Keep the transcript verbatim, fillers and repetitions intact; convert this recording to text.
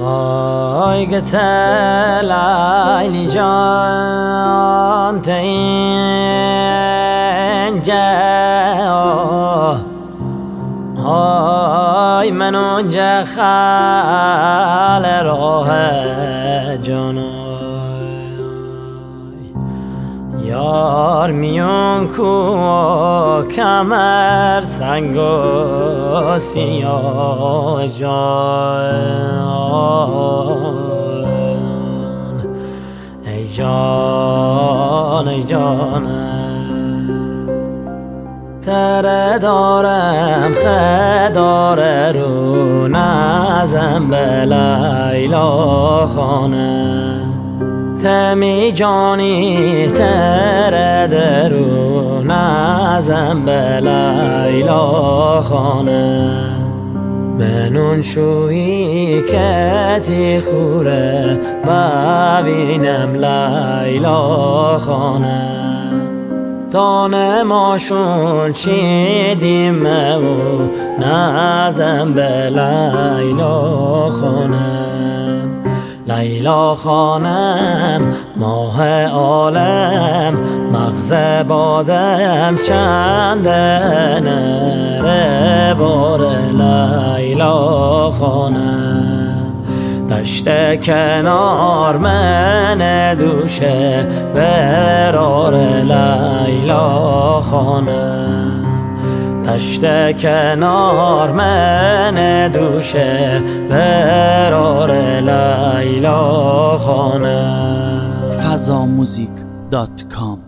آی گته لیلی جان تینجا آی من اونجا خال راه جانای یار میون کو کمر سنگ و سیاه جان ای جان ای جان تره دارم خداره رو نزم به لیلا خانه تمی جانی تره درو نزم به لیلا خانه منون شویی کتی خوره ببینم لیلا خانه تانه ماشون چیدیم او نزم به لیلا خانم لیلا خانم ماه عالم مغز بادم چنده نره بار لیلا خانم دشت کنار من دوشه برار لیلا خانم دشت کنار من دوشه برار لیلا خانم فضا موزیک دات کام